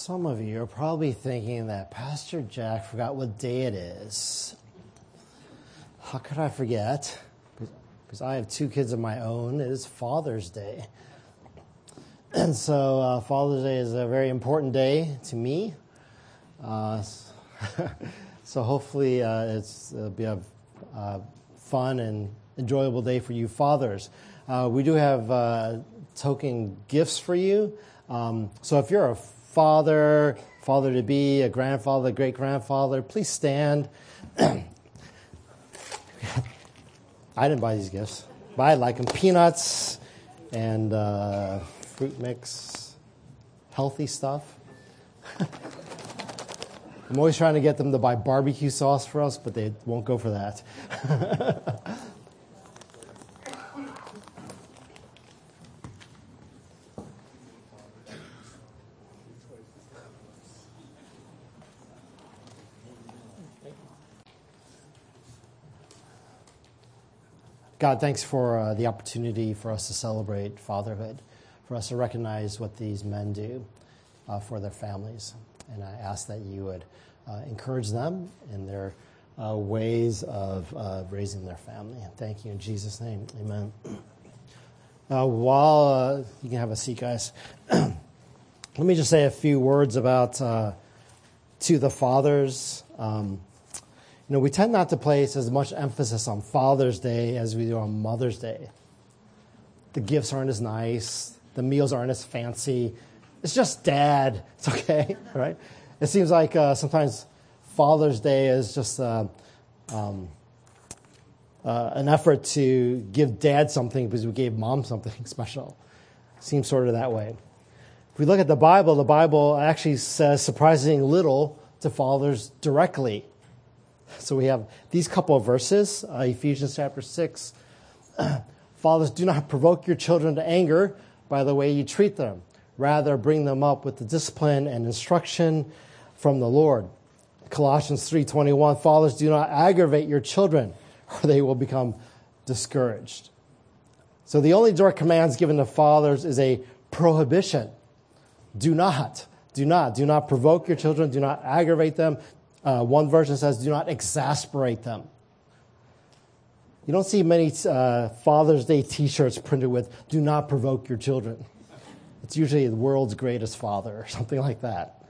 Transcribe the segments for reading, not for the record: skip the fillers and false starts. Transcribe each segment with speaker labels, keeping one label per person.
Speaker 1: Some of you are probably thinking that Pastor Jack forgot what day it is. How could I forget? Because I have two kids of my own. It is Father's Day. And so Father's Day is a very important day to me. So hopefully it'll be a fun and enjoyable day for you fathers. We do have token gifts for you. So if you're a father-to-be, a grandfather, great-grandfather, please stand. I didn't buy these gifts, but I like them. Peanuts and fruit mix, healthy stuff. I'm always trying to get them to buy barbecue sauce for us, but they won't go for that. God, thanks for the opportunity for us to celebrate fatherhood, for us to recognize what these men do for their families. And I ask that you would encourage them in their ways of raising their family. Thank you in Jesus' name. Amen. While you can have a seat, guys, let me just say a few words about to the fathers. We tend not to place as much emphasis on Father's Day as we do on Mother's Day. The gifts aren't as nice. The meals aren't as fancy. It's just Dad. It's okay, right? It seems like sometimes Father's Day is just an effort to give Dad something because we gave Mom something special. It seems sort of that way. If we look at the Bible actually says surprisingly little to fathers directly. So we have these couple of verses, Ephesians chapter 6. Fathers, do not provoke your children to anger by the way you treat them. Rather, bring them up with the discipline and instruction from the Lord. Colossians 3:21, fathers, do not aggravate your children, or they will become discouraged. So the only direct commands given to fathers is a prohibition. Do not provoke your children. Do not aggravate them. One version says, do not exasperate them. You don't see many Father's Day t-shirts printed with, do not provoke your children. It's usually the world's greatest father or something like that.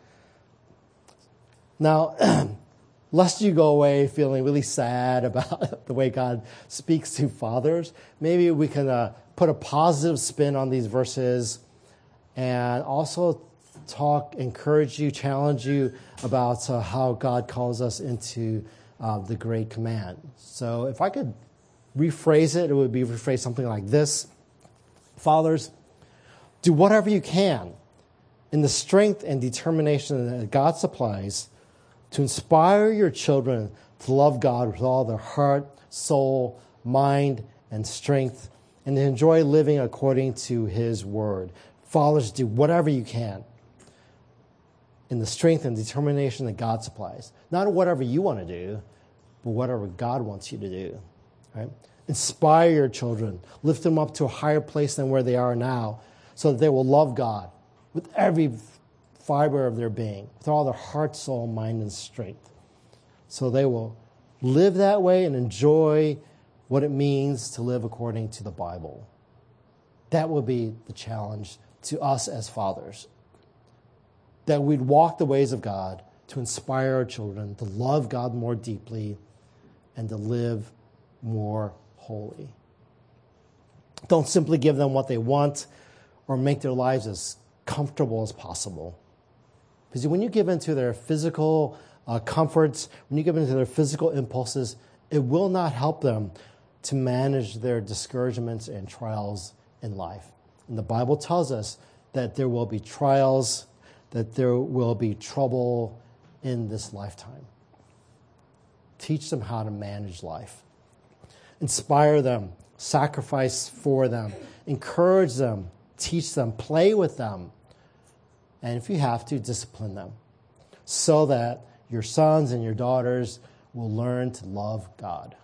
Speaker 1: Now, lest you go away feeling really sad about the way God speaks to fathers, maybe we can put a positive spin on these verses and also encourage you, challenge you about how God calls us into the great command. So if I could rephrase it, it would be rephrased something like this. Fathers, do whatever you can in the strength and determination that God supplies to inspire your children to love God with all their heart, soul, mind, and strength, and to enjoy living according to His word. Fathers, do whatever you can in the strength and determination that God supplies. Not whatever you want to do, but whatever God wants you to do. Right? Inspire your children. Lift them up to a higher place than where they are now so that they will love God with every fiber of their being, with all their heart, soul, mind, and strength. So they will live that way and enjoy what it means to live according to the Bible. That will be the challenge to us as fathers. That we'd walk the ways of God to inspire our children to love God more deeply and to live more holy. Don't simply give them what they want or make their lives as comfortable as possible. Because when you give into their physical comforts, when you give into their physical impulses, it will not help them to manage their discouragements and trials in life. And the Bible tells us that there will be trials, that there will be trouble in this lifetime. Teach them how to manage life. Inspire them, sacrifice for them, encourage them, teach them, play with them, and if you have to, discipline them so that your sons and your daughters will learn to love God.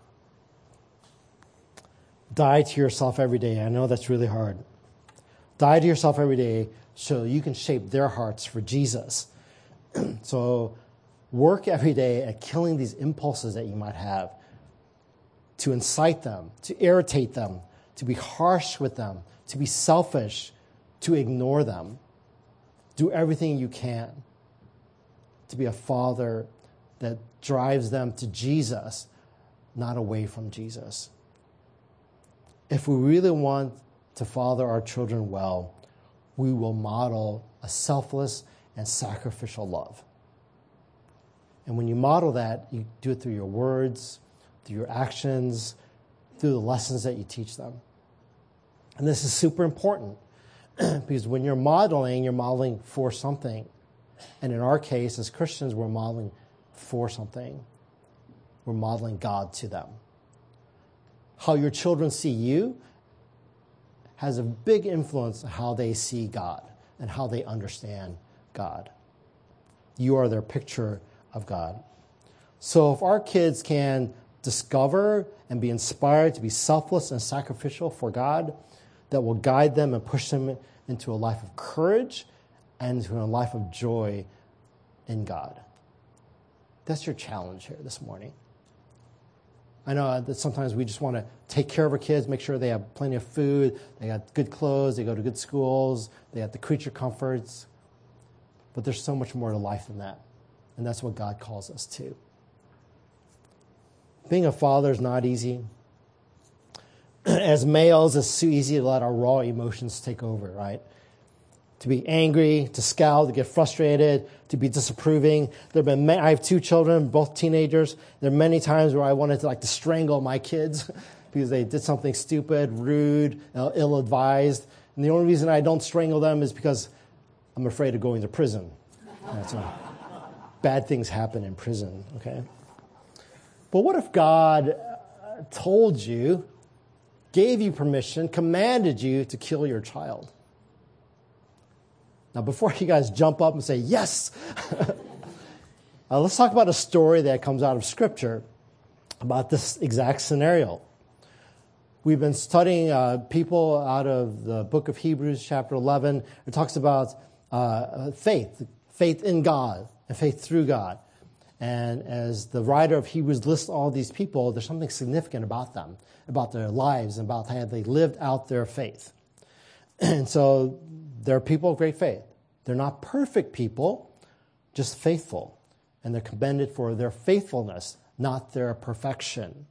Speaker 1: Die to yourself every day. I know that's really hard. Die to yourself every day so you can shape their hearts for Jesus. So work every day at killing these impulses that you might have, to incite them, to irritate them, to be harsh with them, to be selfish, to ignore them. Do everything you can to be a father that drives them to Jesus, not away from Jesus. If we really want to father our children well, we will model a selfless and sacrificial love. And when you model that, you do it through your words, through your actions, through the lessons that you teach them. And this is super important because when you're modeling for something. And in our case, as Christians, we're modeling for something. We're modeling God to them. How your children see you has a big influence on how they see God and how they understand God. You are their picture of God. So if our kids can discover and be inspired to be selfless and sacrificial for God, that will guide them and push them into a life of courage and into a life of joy in God. That's your challenge here this morning. I know that sometimes we just want to take care of our kids, make sure they have plenty of food, they got good clothes, they go to good schools, they have the creature comforts. But there's so much more to life than that. And that's what God calls us to. Being a father is not easy. As males, it's so easy to let our raw emotions take over, right? To be angry, to scowl, to get frustrated, to be disapproving. I have 2 children, both teenagers. There are many times where I wanted to strangle my kids because they did something stupid, rude, ill-advised. And the only reason I don't strangle them is because I'm afraid of going to prison. Bad things happen in prison, okay? But what if God told you, gave you permission, commanded you to kill your child? Now, before you guys jump up and say, yes, let's talk about a story that comes out of Scripture about this exact scenario. We've been studying people out of the book of Hebrews, chapter 11. It talks about faith in God and faith through God. And as the writer of Hebrews lists all these people, there's something significant about them, about their lives, and about how they lived out their faith. And so they're people of great faith. They're not perfect people, just faithful. And they're commended for their faithfulness, not their perfection.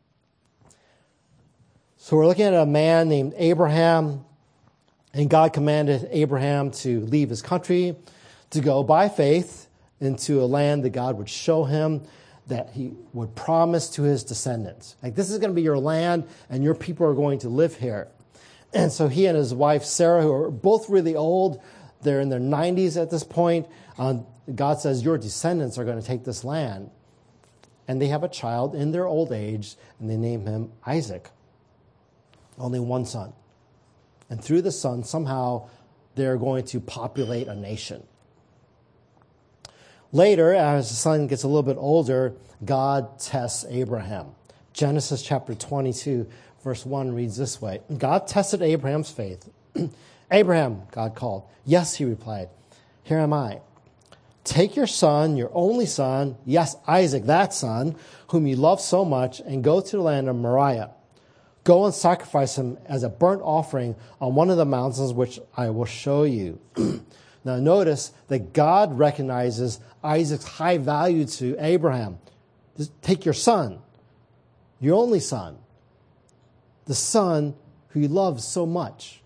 Speaker 1: So we're looking at a man named Abraham, and God commanded Abraham to leave his country, to go by faith into a land that God would show him, that he would promise to his descendants. This is going to be your land, and your people are going to live here. And so he and his wife, Sarah, who are both really old, they're in their 90s at this point, God says, your descendants are going to take this land. And they have a child in their old age, and they name him Isaac. Only one son. And through the son, somehow, they're going to populate a nation. Later, as the son gets a little bit older, God tests Abraham. Genesis chapter 22, verse 1 reads this way. God tested Abraham's faith. Abraham, God called. Yes, he replied. Here am I. Take your son, your only son, yes, Isaac, that son, whom you love so much, and go to the land of Moriah. Go and sacrifice him as a burnt offering on one of the mountains which I will show you. Now notice that God recognizes Isaac's high value to Abraham. Just take your son, your only son, the son who you love so much.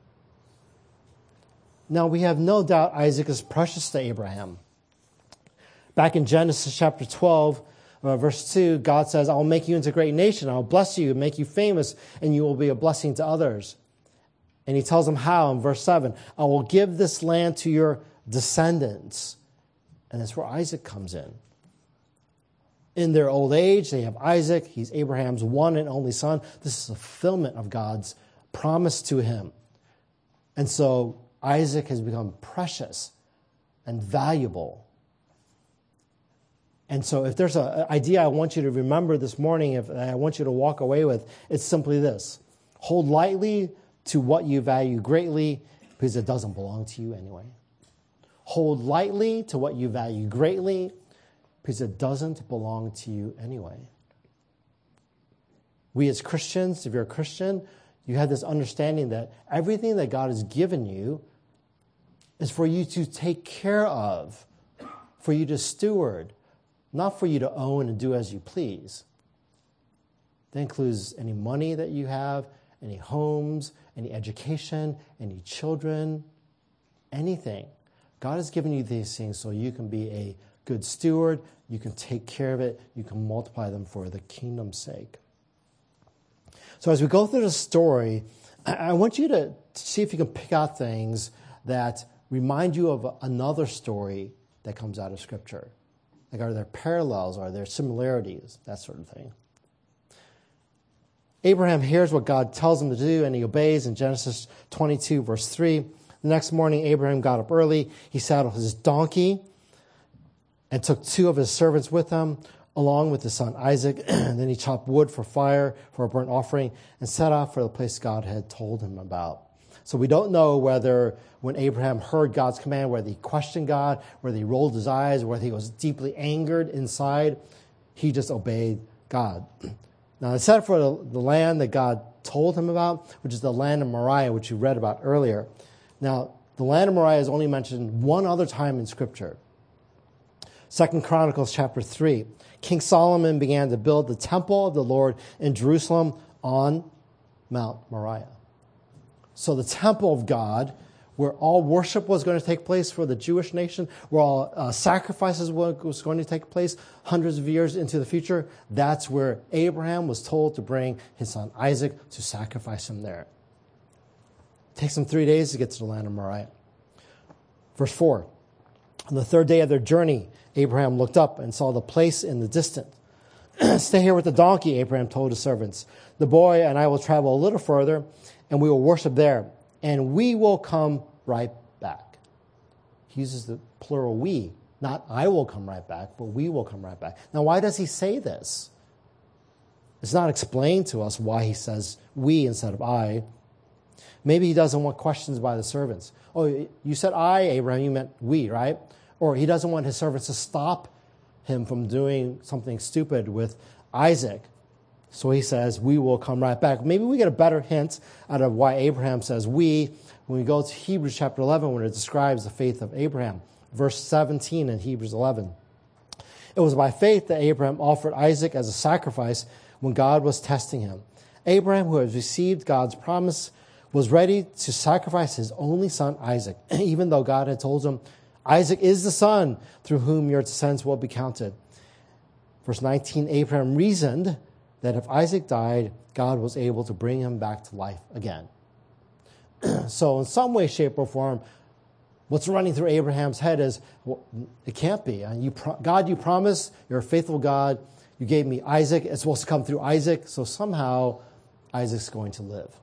Speaker 1: Now we have no doubt Isaac is precious to Abraham. Back in Genesis chapter 12, verse 2, God says, I will make you into a great nation. I will bless you and make you famous, and you will be a blessing to others. And he tells them how in verse 7. I will give this land to your descendants. And that's where Isaac comes in. In their old age, they have Isaac. He's Abraham's one and only son. This is a fulfillment of God's promise to him. And so Isaac has become precious and valuable. And so if there's an idea I want you to remember this morning, if I want you to walk away with, it's simply this. Hold lightly to what you value greatly, because it doesn't belong to you anyway. hold lightly to what you value greatly, because it doesn't belong to you anyway. We as Christians, if you're a Christian, you have this understanding that everything that God has given you is for you to take care of, for you to steward, not for you to own and do as you please. That includes any money that you have, any homes, any education, any children, anything. God has given you these things so you can be a good steward, you can take care of it, you can multiply them for the kingdom's sake. So as we go through the story, I want you to see if you can pick out things that remind you of another story that comes out of Scripture. Like, are there parallels? Are there similarities? That sort of thing. Abraham hears what God tells him to do, and he obeys in Genesis 22, verse 3. The next morning, Abraham got up early. He saddled his donkey and took 2 of his servants with him, along with his son Isaac. And then he chopped wood for fire for a burnt offering and set off for the place God had told him about. So we don't know whether when Abraham heard God's command, whether he questioned God, whether he rolled his eyes, whether he was deeply angered inside. He just obeyed God. Now, he set for the land that God told him about, which is the land of Moriah, which you read about earlier. Now, the land of Moriah is only mentioned one other time in Scripture. 2 Chronicles chapter 3. King Solomon began to build the temple of the Lord in Jerusalem on Mount Moriah. So the temple of God, where all worship was going to take place for the Jewish nation, where all sacrifices was going to take place hundreds of years into the future, that's where Abraham was told to bring his son Isaac to sacrifice him there. It takes him 3 days to get to the land of Moriah. Verse 4, on the 3rd day of their journey, Abraham looked up and saw the place in the distance. Stay here with the donkey, Abraham told his servants. The boy and I will travel a little further, and we will worship there, and we will come right back. He uses the plural we, not I will come right back, but we will come right back. Now, why does he say this? It's not explained to us why he says we instead of I. Maybe he doesn't want questions by the servants. Oh, you said I, Abraham, you meant we, right? Or he doesn't want his servants to stop him from doing something stupid with Isaac. So he says, we will come right back. Maybe we get a better hint out of why Abraham says we when we go to Hebrews chapter 11, when it describes the faith of Abraham. Verse 17 in Hebrews 11. It was by faith that Abraham offered Isaac as a sacrifice when God was testing him. Abraham, who has received God's promise, was ready to sacrifice his only son Isaac, even though God had told him, Isaac is the son through whom your descendants will be counted. Verse 19, Abraham reasoned that if Isaac died, God was able to bring him back to life again. So in some way, shape, or form, what's running through Abraham's head is, well, it can't be. God, you promised, you're a faithful God. You gave me Isaac. It's supposed to come through Isaac. So somehow, Isaac's going to live.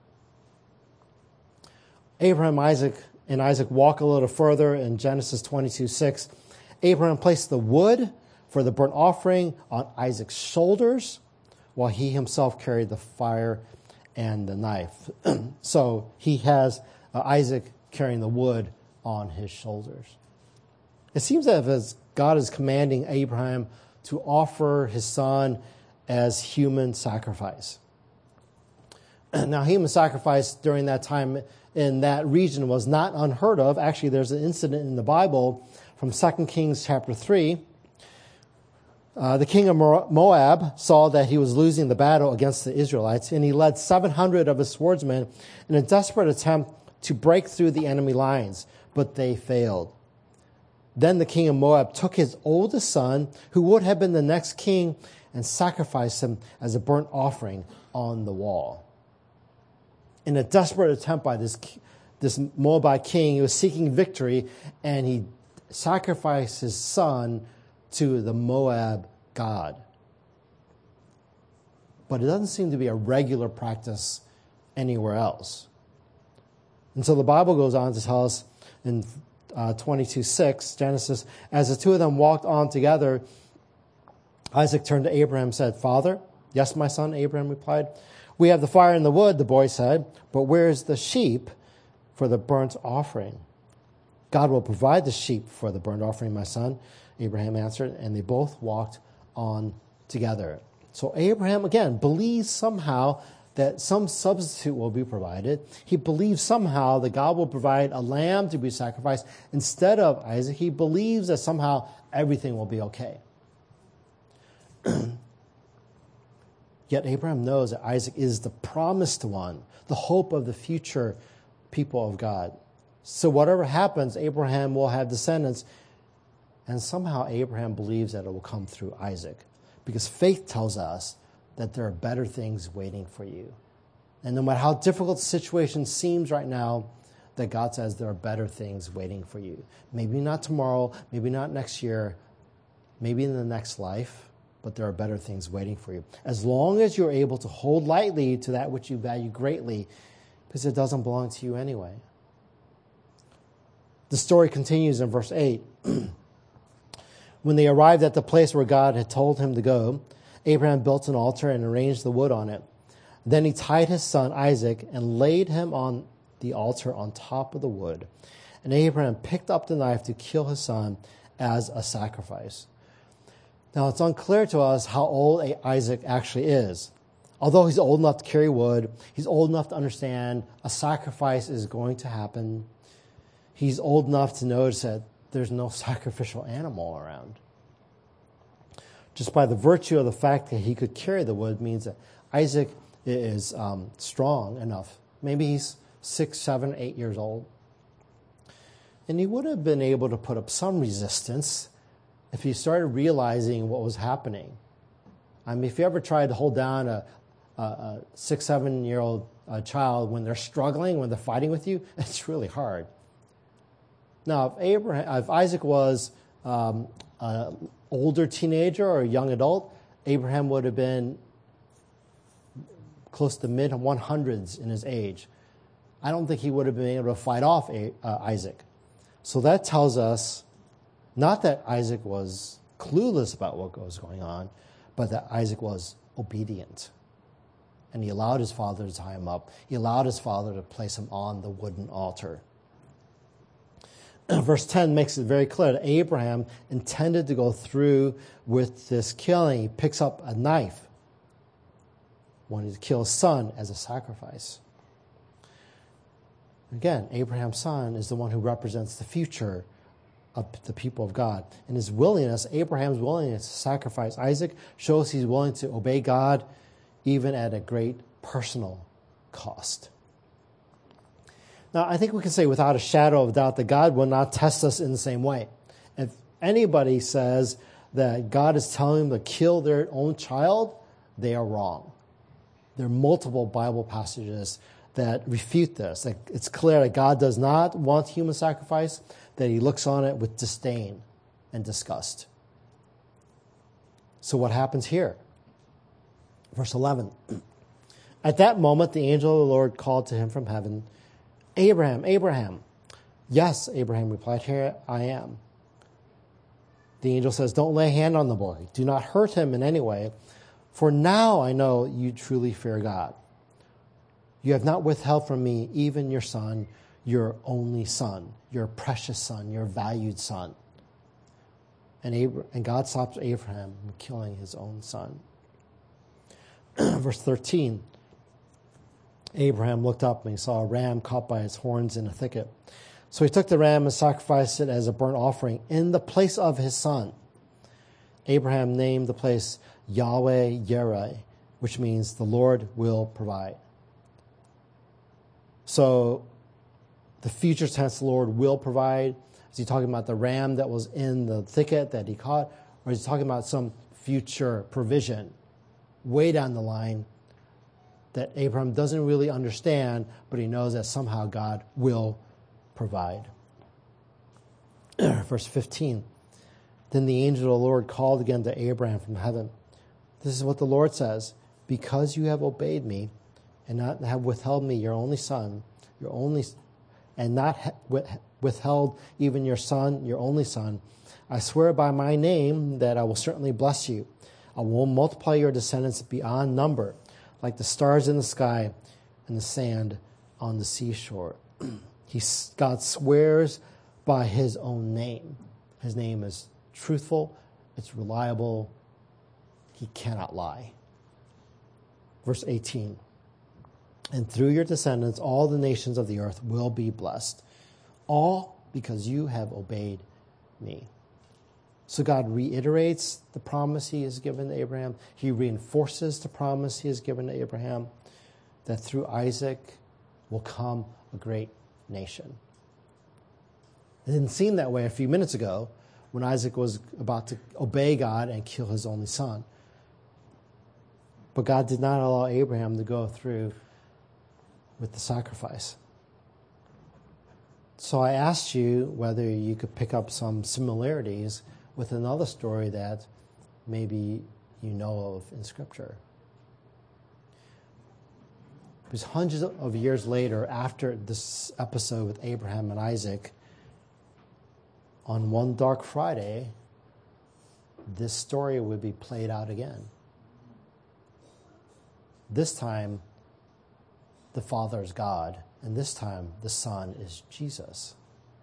Speaker 1: Abraham and Isaac walk a little further in Genesis 22:6. Abraham placed the wood for the burnt offering on Isaac's shoulders, while he himself carried the fire and the knife. So he has Isaac carrying the wood on his shoulders. It seems as God is commanding Abraham to offer his son as human sacrifice. Now, human sacrifice during that time in that region was not unheard of. Actually, there's an incident in the Bible from 2 Kings chapter 3. The king of Moab saw that he was losing the battle against the Israelites, and he led 700 of his swordsmen in a desperate attempt to break through the enemy lines, but they failed. Then the king of Moab took his oldest son, who would have been the next king, and sacrificed him as a burnt offering on the wall. In a desperate attempt by this Moabite king, he was seeking victory, and he sacrificed his son to the Moab god. But it doesn't seem to be a regular practice anywhere else. And so the Bible goes on to tell us in 22:6, Genesis, as the two of them walked on together, Isaac turned to Abraham and said, Father? Yes, my son, Abraham replied. We have the fire and the wood, the boy said, but where is the sheep for the burnt offering? God will provide the sheep for the burnt offering, my son. Abraham answered, and they both walked on together. So Abraham, again, believes somehow that some substitute will be provided. He believes somehow that God will provide a lamb to be sacrificed instead of Isaac. He believes that somehow everything will be okay. Yet Abraham knows that Isaac is the promised one, the hope of the future people of God. So whatever happens, Abraham will have descendants. And somehow Abraham believes that it will come through Isaac. Because faith tells us that there are better things waiting for you. And no matter how difficult the situation seems right now, that God says there are better things waiting for you. Maybe not tomorrow, maybe not next year, maybe in the next life, but there are better things waiting for you. As long as you're able to hold lightly to that which you value greatly, because it doesn't belong to you anyway. The story continues in verse 8. When they arrived at the place where God had told him to go, Abraham built an altar and arranged the wood on it. Then he tied his son Isaac and laid him on the altar on top of the wood. And Abraham picked up the knife to kill his son as a sacrifice. Now, it's unclear to us how old Isaac actually is. Although he's old enough to carry wood, he's old enough to understand a sacrifice is going to happen. He's old enough to notice that there's no sacrificial animal around. Just by the virtue of the fact that he could carry the wood means that Isaac is strong enough. Maybe he's 6, 7, 8 years old. And he would have been able to put up some resistance if he started realizing what was happening. I mean, if you ever tried to hold down a 6, 7-year-old child when they're struggling, when they're fighting with you, it's really hard. Now, if Isaac was an older teenager or a young adult, Abraham would have been close to mid-100s in his age. I don't think he would have been able to fight off Isaac. So that tells us not that Isaac was clueless about what was going on, but that Isaac was obedient. And he allowed his father to tie him up. He allowed his father to place him on the wooden altar. Verse 10 makes it very clear that Abraham intended to go through with this killing. He picks up a knife, wanted to kill his son as a sacrifice. Again, Abraham's son is the one who represents the future of the people of God. And his willingness, Abraham's willingness to sacrifice Isaac, shows he's willing to obey God even at a great personal cost. Now, I think we can say without a shadow of doubt that God will not test us in the same way. If anybody says that God is telling them to kill their own child, they are wrong. There are multiple Bible passages that refute this. It's clear that God does not want human sacrifice, that he looks on it with disdain and disgust. So what happens here? Verse 11. At that moment, the angel of the Lord called to him from heaven, Abraham, Abraham. Yes, Abraham replied, here I am. The angel says, don't lay a hand on the boy. Do not hurt him in any way, for now I know you truly fear God. You have not withheld from me even your son, your only son, your precious son, your valued son. And God stops Abraham from killing his own son. Verse 13. Abraham looked up and he saw a ram caught by its horns in a thicket. So he took the ram and sacrificed it as a burnt offering in the place of his son. Abraham named the place Yahweh Yireh, which means the Lord will provide. So the future tense, the Lord will provide. Is he talking about the ram that was in the thicket that he caught? Or is he talking about some future provision way down the line that Abraham doesn't really understand, but he knows that somehow God will provide? Verse 15. Then the angel of the Lord called again to Abraham from heaven. This is what the Lord says. Because you have obeyed me and not have withheld me, your only son, and not withheld even your son, your only son, I swear by my name that I will certainly bless you. I will multiply your descendants beyond number, like the stars in the sky and the sand on the seashore. God swears by his own name. His name is truthful, it's reliable, he cannot lie. Verse 18, and through your descendants all the nations of the earth will be blessed, all because you have obeyed me. So God reiterates the promise he has given to Abraham. He reinforces the promise he has given to Abraham, that through Isaac will come a great nation. It didn't seem that way a few minutes ago when Isaac was about to obey God and kill his only son. But God did not allow Abraham to go through with the sacrifice. So I asked you whether you could pick up some similarities with another story that maybe you know of in Scripture. Because hundreds of years later, after this episode with Abraham and Isaac, on one dark Friday, this story would be played out again. This time, the Father is God, and this time, the Son is Jesus.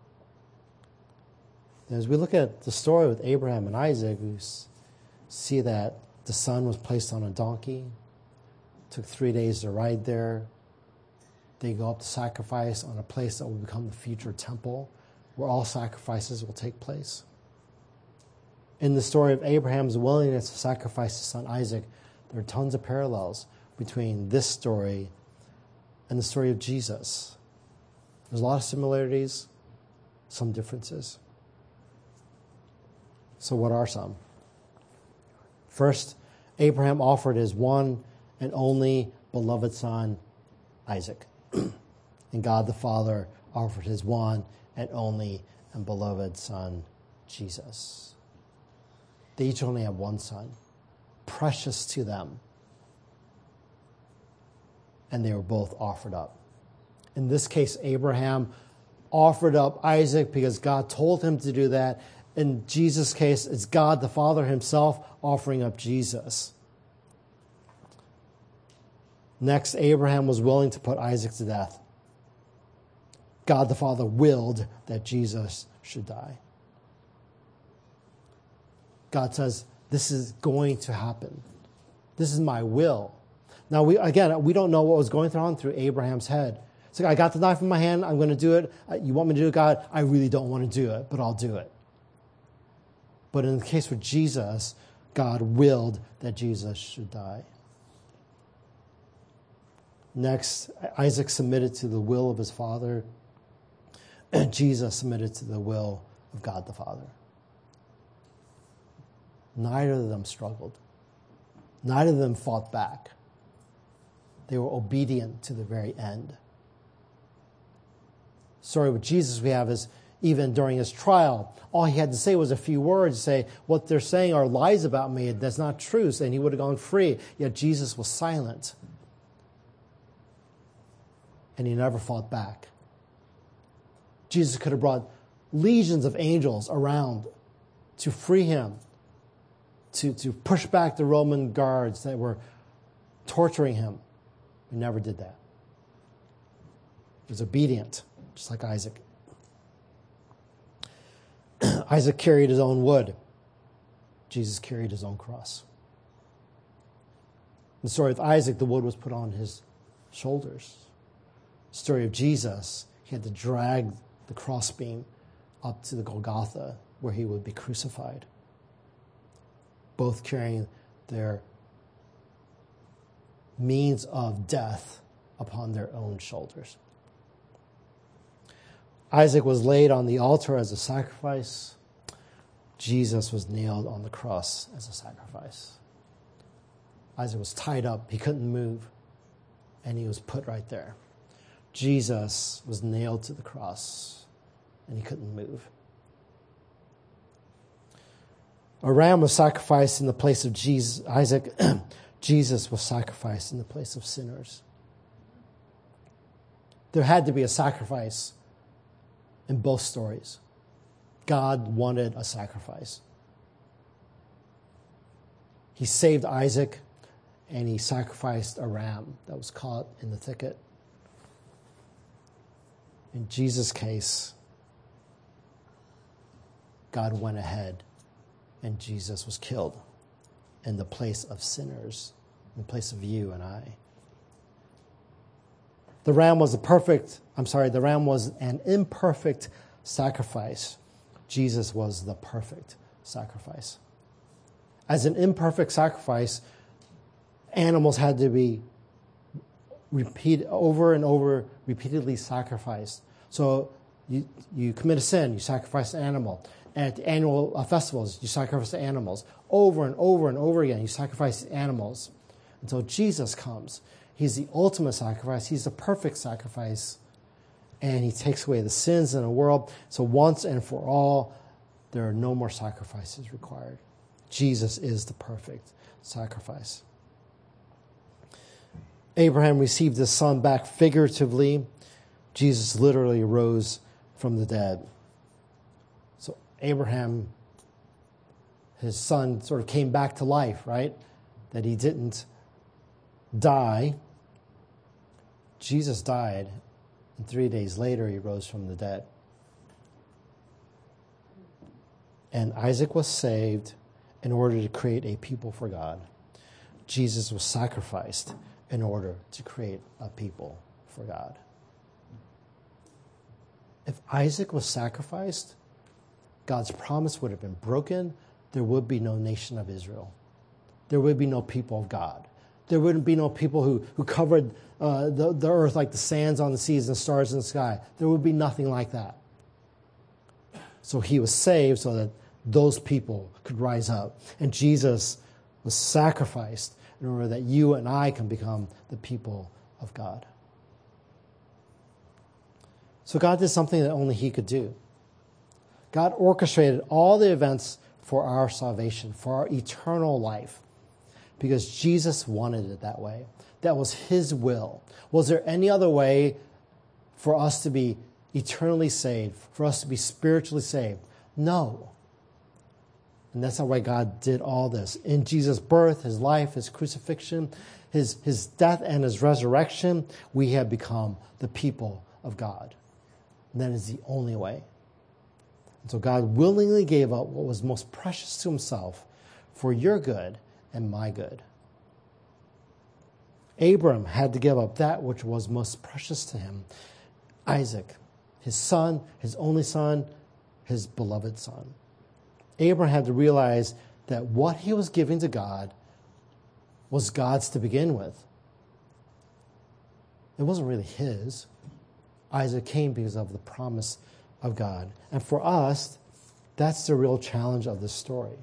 Speaker 1: And as we look at the story with Abraham and Isaac, we see that the son was placed on a donkey. It took 3 days to ride there. They go up to sacrifice on a place that will become the future temple, where all sacrifices will take place. In the story of Abraham's willingness to sacrifice his son Isaac, there are tons of parallels between this story and the story of Jesus. There's a lot of similarities, some differences. So what are some? First, Abraham offered his one and only beloved son, Isaac. And God the Father offered his one and only and beloved son, Jesus. They each only have one son, precious to them. And they were both offered up. In this case, Abraham offered up Isaac because God told him to do that. In Jesus' case, it's God the Father himself offering up Jesus. Next, Abraham was willing to put Isaac to death. God the Father willed that Jesus should die. God says, this is going to happen. This is my will. Now, we don't know what was going on through Abraham's head. It's like, I got the knife in my hand, I'm going to do it. You want me to do it, God? I really don't want to do it, but I'll do it. But in the case with Jesus, God willed that Jesus should die. Next, Isaac submitted to the will of his father, and Jesus submitted to the will of God the Father. Neither of them struggled. Neither of them fought back. They were obedient to the very end. Story with Jesus we have is even during his trial, all he had to say was a few words, say, what they're saying are lies about me, that's not true, and he would have gone free. Yet Jesus was silent. And he never fought back. Jesus could have brought legions of angels around to free him, to push back the Roman guards that were torturing him. He never did that. He was obedient, just like Isaac. Isaac carried his own wood. Jesus carried his own cross. In the story of Isaac, the wood was put on his shoulders. The story of Jesus, he had to drag the crossbeam up to the Golgotha where he would be crucified. Both carrying their means of death upon their own shoulders. Isaac was laid on the altar as a sacrifice. Jesus was nailed on the cross as a sacrifice. Isaac was tied up. He couldn't move. And he was put right there. Jesus was nailed to the cross. And he couldn't move. A ram was sacrificed in the place of Isaac. Jesus was sacrificed in the place of sinners. There had to be a sacrifice in both stories. God wanted a sacrifice. He saved Isaac, and he sacrificed a ram that was caught in the thicket. In Jesus' case, God went ahead and Jesus was killed in the place of sinners, in the place of you and I. The ram was an imperfect sacrifice. Jesus was the perfect sacrifice. As an imperfect sacrifice, animals had to be repeatedly sacrificed. So you commit a sin, you sacrifice an animal. At the annual festivals, you sacrifice the animals. Over and over and over again, you sacrifice animals until Jesus comes. He's the ultimate sacrifice. He's the perfect sacrifice. And he takes away the sins in the world. So once and for all, there are no more sacrifices required. Jesus is the perfect sacrifice. Abraham received his son back figuratively. Jesus literally rose from the dead. So Abraham, his son, sort of came back to life, right? That he didn't die. Jesus died, and 3 days later he rose from the dead. And Isaac was saved in order to create a people for God. Jesus was sacrificed in order to create a people for God. If Isaac was sacrificed, God's promise would have been broken. There would be no nation of Israel. There would be no people of God. There wouldn't be no people who covered the earth like the sands on the seas and stars in the sky. There would be nothing like that. So he was saved so that those people could rise up. And Jesus was sacrificed in order that you and I can become the people of God. So God did something that only he could do. God orchestrated all the events for our salvation, for our eternal life, because Jesus wanted it that way. That was his will. Was there any other way for us to be eternally saved, for us to be spiritually saved? No. And that's not why God did all this. In Jesus' birth, his life, his crucifixion, his death and his resurrection, we have become the people of God. And that is the only way. And so God willingly gave up what was most precious to himself for your good and my good. Abram had to give up that which was most precious to him, Isaac, his son, his only son, his beloved son. Abram had to realize that what he was giving to God was God's to begin with. It wasn't really his. Isaac came because of the promise of God. And for us, that's the real challenge of this story.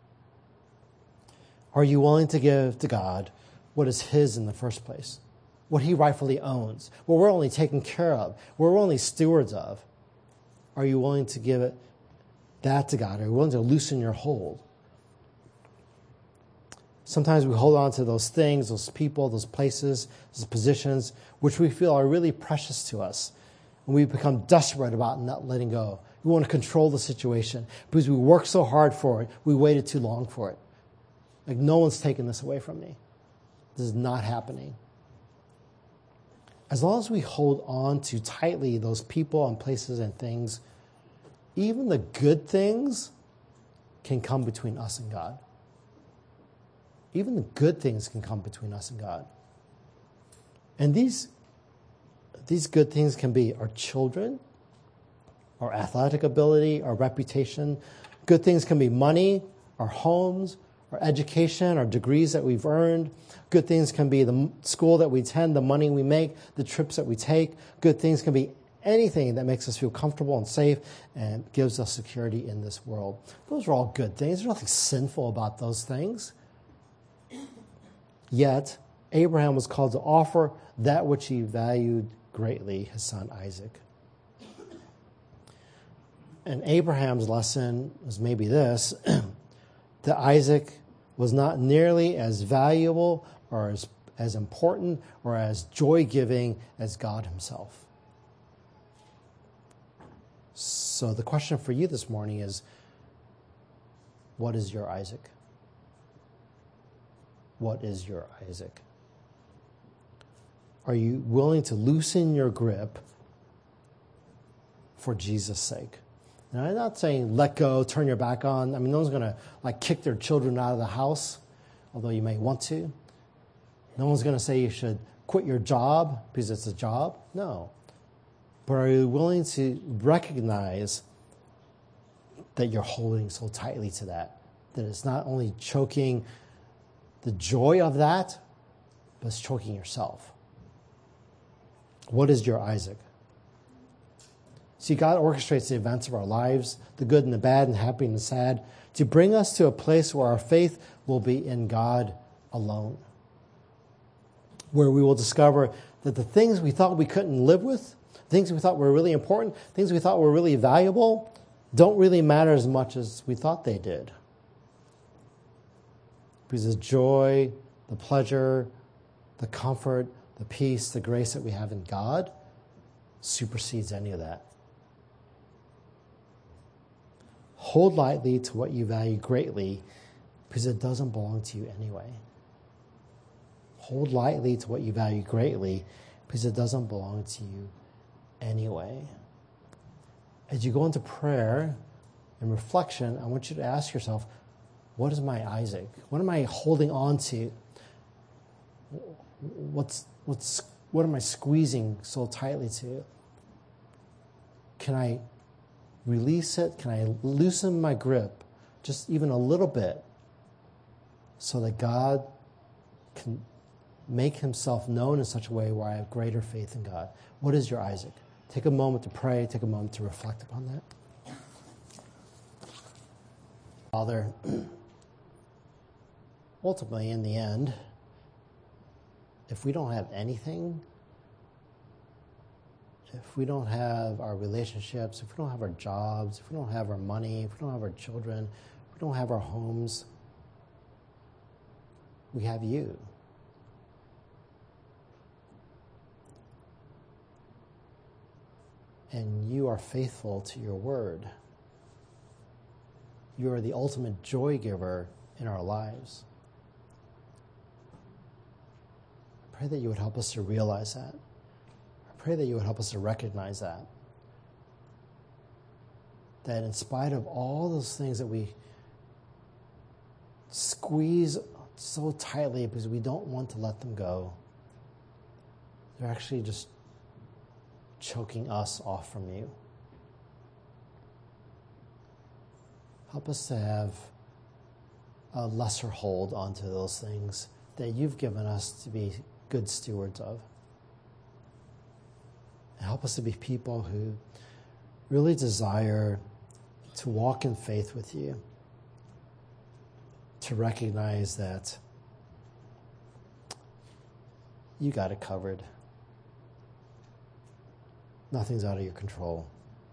Speaker 1: Are you willing to give to God what is his in the first place? What he rightfully owns? What we're only taking care of? What we're only stewards of? Are you willing to give that to God? Are you willing to loosen your hold? Sometimes we hold on to those things, those people, those places, those positions, which we feel are really precious to us. And we become desperate about not letting go. We want to control the situation because we worked so hard for it. We waited too long for it. Like, no one's taking this away from me. This is not happening. As long as we hold on to tightly those people and places and things, even the good things can come between us and God. Even the good things can come between us and God. And these good things can be our children, our athletic ability, our reputation. Good things can be money, our homes, our education, our degrees that we've earned. Good things can be the school that we attend, the money we make, the trips that we take. Good things can be anything that makes us feel comfortable and safe and gives us security in this world. Those are all good things. There's nothing sinful about those things. Yet, Abraham was called to offer that which he valued greatly, his son Isaac. And Abraham's lesson was maybe this, that Isaac was not nearly as valuable or as important or as joy-giving as God himself. So the question for you this morning is, what is your Isaac? What is your Isaac? Are you willing to loosen your grip for Jesus' sake And I'm not saying let go, turn your back on. I mean, no one's going to like kick their children out of the house, although you may want to. No one's going to say you should quit your job because it's a job. No. But are you willing to recognize that you're holding so tightly to that it's not only choking the joy of that, but it's choking yourself? What is your Isaac? See, God orchestrates the events of our lives, the good and the bad, and happy and the sad, to bring us to a place where our faith will be in God alone, where we will discover that the things we thought we couldn't live with, things we thought were really important, things we thought were really valuable, don't really matter as much as we thought they did. Because the joy, the pleasure, the comfort, the peace, the grace that we have in God supersedes any of that. Hold lightly to what you value greatly because it doesn't belong to you anyway. Hold lightly to what you value greatly because it doesn't belong to you anyway. As you go into prayer and reflection, I want you to ask yourself, what is my Isaac? What am I holding on to? What am I squeezing so tightly to? Can I release it? Can I loosen my grip just even a little bit so that God can make himself known in such a way where I have greater faith in God? What is your Isaac? Take a moment to pray. Take a moment to reflect upon that. Father, ultimately, in the end, if we don't have anything, if we don't have our relationships, if we don't have our jobs, if we don't have our money, if we don't have our children, if we don't have our homes, we have you. And you are faithful to your word. You are the ultimate joy giver in our lives. I pray that you would help us to realize that. I pray that you would help us to recognize that. That in spite of all those things that we squeeze so tightly because we don't want to let them go, they're actually just choking us off from you. Help us to have a lesser hold onto those things that you've given us to be good stewards of. And help us to be people who really desire to walk in faith with you, to recognize that you got it covered. Nothing's out of your control.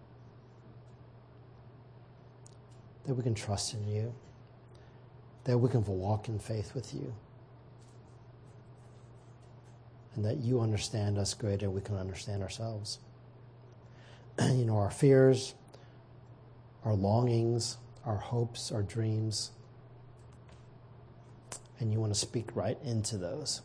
Speaker 1: That we can trust in you. That we can walk in faith with you. And that you understand us greater than we can understand ourselves. You know, our fears, our longings, our hopes, our dreams. And you want to speak right into those.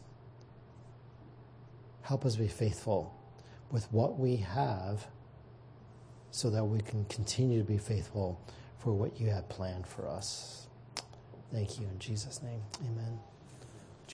Speaker 1: Help us be faithful with what we have so that we can continue to be faithful for what you have planned for us. Thank you in Jesus' name. Amen.